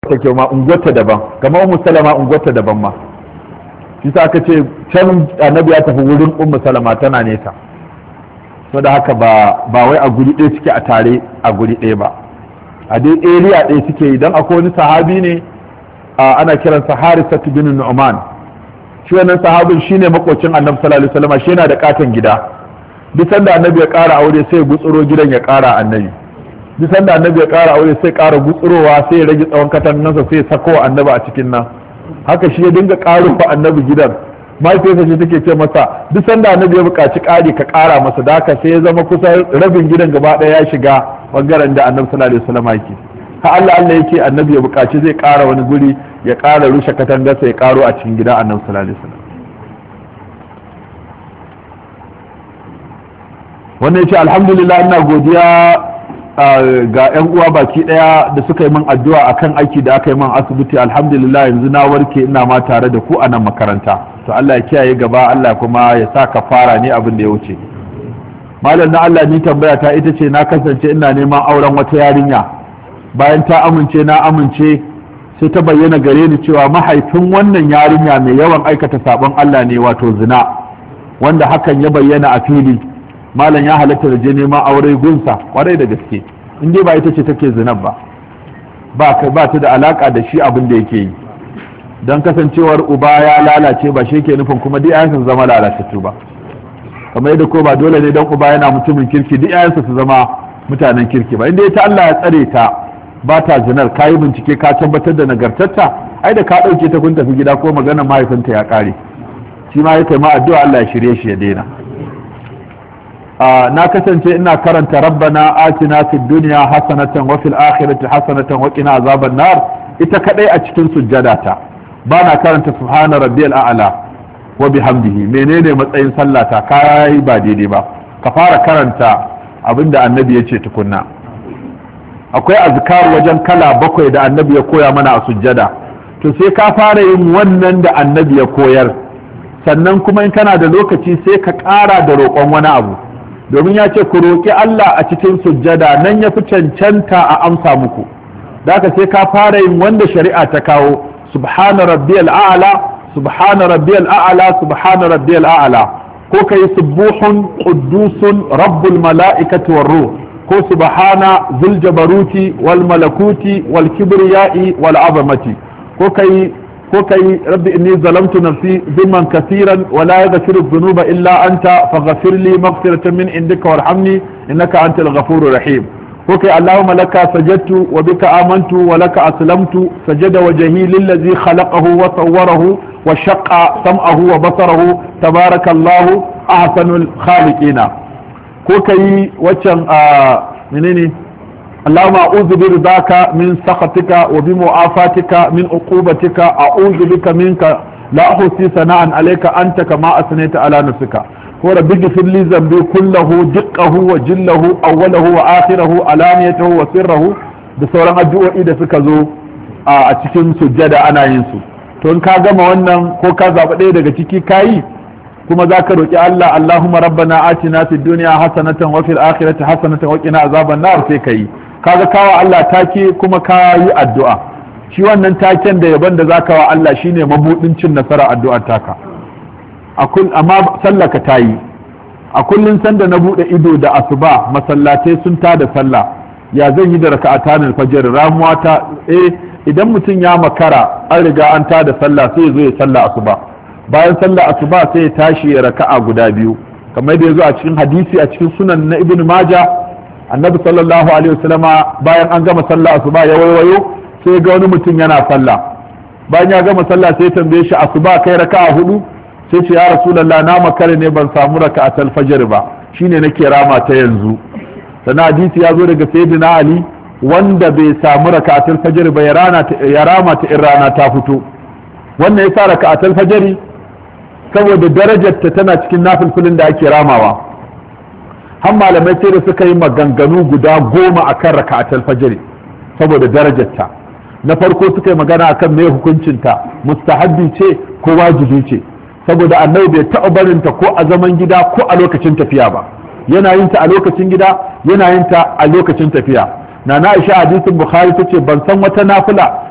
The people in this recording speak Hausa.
take ma unguwarta daban, kamar ummu salama unguwarta daban ma, shi sa aka ce can annabi ya tafi wurin ummu salama tana nesa, saboda haka ba wai a guri ɗaya suke a tare a guri ɗaya ba, a dai area ɗaya suke yi. Dan akwai wani sahabi ne ana kiransa Harisatu bin Nu'man, shi wannan sahabin shine makocin annabi sallallahu alaihi wasallam, shi yana da katon gida, duk sanda annabi ya ƙara aure sai gutsuro gidan ya ƙara annabi, duk sanda annabi ya ƙara aure sai ƙara gutsurowa sai ya rage tsawon katangansa sai ya sako annabi a cikin nan, haka shi ya dinga ƙaro wa annabi gidan. mahaifiyarsa ce take ce masa duk sanda annabi ya buƙaci ƙari ka ƙara masa, da haka sai ya zama kusan rabin gidan gaba ɗaya ya shiga bangaren da annabi sallallahu alaihi wasallam yake. ha Allah yake annabi ya buƙaci zai ƙara wani guri ya ƙara rushe katangarsa ya ƙaro a cikin gidan annabi sallallahu alaihi wasallam. wannan yace alhamdulillah ina godiya ga yan uwa baki daya da suka yi min addu'a akan aiki da aka yi min asibiti. alhamdulillah yanzu na warke, ina ma tare da ku a nan makaranta. to Allah ya kiyaye gaba, Allah kuma ya sa kafara ne abin da ya wuce. malam na Allah, ni tambaya ta ita ce na kasance ina neman auren wata yarinya, bayan ta amince na amince sai ta bayyana gare ni cewa mahaifin wannan yarinya mai yawan aikata sabon Allah ne, wato zina, wanda hakan ya bayyana a fili. malam ya halatta da je neman aure gunsa? Kwarai da gaske, in dai ba ita ce take zinan ba ta da alaka da shi abin da yake yi. don kasancewar uba ya lalace ba shi ke nufin kuma duk yayansa su zama lalatattu ba, kamar yadda ko ba dole ne don uba yana mutumin kirki duk yayansa su zama mutanen kirki ba. inda ita Allah ya tsare ta ba ta zinar, ka yi bincike ka tabbatar da nagartarta, ai da ka ɗauke ta kun tafi gida ko maganar mahaifinta ya ƙare, shi ma ya kai ma addu'a Allah ya shirye shi ya daina. na kasance ina karanta rabbana atina fid dunya hasanatan wa fil akhirati hasanatan wa qina azaban nar ita kadai a cikin sujjadata, ba na karanta subhana rabbiyal a'la wa bihamdihi. menene matsayin sallata? kai ba daidai ba, ka fara karanta abinda annabi ya ce tukunna. akwai azkar wajen kala 7 da annabi ya koya mana a sujjada, to sai ka fara yin wannan da annabi ya koyar, sannan kuma in kana da lokaci sai ka ƙara da roƙon wani abu, domin ya ce ku roƙi Allah a cikin sujjada, nan ya fi cancanta a amsa muku. da haka sai ka fara yin wanda shari'a ta kawo, subhana rabbiyal a'la subhana rabbiyal a'la subhana rabbiyal a'la, ko kai subuhun quddusun rabbul mala'ikati war ruh, ko subhana zul jabaruti wal malakuti wal kibriyai wal azamati, ko kai rabbi inni zalamtu nafsi zulman kaseeran wa la yaghfiru dhunuba illa anta faghfir li maghfiratan min indika warhamni innaka antal ghafurur rahim, ko kai allahumma laka sajadtu wa bika amantu wa laka aslamtu sajada wajhi lillazi khalaqahu wa sawwarahu wa shaqqa sam'ahu wa basarahu tabarakallahu ahsanul khaliqina, ko kai waccan menene اللهم أعوذ برضاك من سخطك وبمعافاتك من عقوبتك أعوذ بك منك لا أحصي ثناء عليك أنت كما أثنيت على نفسك ورب اغفر لي ذنبي كله دقه وجله أوله وآخره علانيته وسره da sauran addu'o'i da suka zo a cikin sujjada ana yin su. to in ka gama wannan ko ka zaɓi ɗaya daga ciki kayi, kuma za ka roƙi Allah Allahumma rabbana atina fid dunya hasanatan wa fil akhirati hasanatan wa qina azaban nar, sai ka yi. kaga kawa Allah take kuma ka yi addu'a. shi wannan taken da yaban da zaka wa Allah shine mabudin cin nasara addu'ar taka. amma sallaka ta yi. a kullun sanda na bude ido da asuba masallatai sun tada sallah, ya zan yi da raka'atan al-fajr ramuwa ta idan mutum ya makara an riga an tada sallah sai ya zo ya sallah asuba, bayan sallah asuba sai ya tashi ya raka'a guda biyu, kamar da yazo a cikin hadisi a cikin sunan na ibnu majah, annabi sallallahu alaihi wasallama bayan an gama sallah asuba ya waiwayo sai ga wani mutum yana sallah, bayan ya gama sallah sai ya tambaye shi asuba kai raka'a 4? sai ce ya rasulullah na makare ne ban samu raka'atul fajr ba, shine nake rama ta yanzu. sannan hadisi ya zo daga sayyidina ali wanda bai samu raka'atul fajr ba ya rama ta in rana ta fito. wannan yasa raka'atul fajr saboda darajarta tana cikin nafilfilin da ake ramawa, har malamai sai da suka yi maganganu guda 10 akan raka'atul fajr saboda darajarta. na farko suka yi magana akan me hukuncinta, mustahabbi ce ko wajibi ce, saboda annabi bai taɓa barinta ko a zaman gida ko a lokacin tafiya ba, yana yin ta a lokacin gida yana yin ta a lokacin tafiya. na Aisha hadisin Bukhari tace ban san wata nafila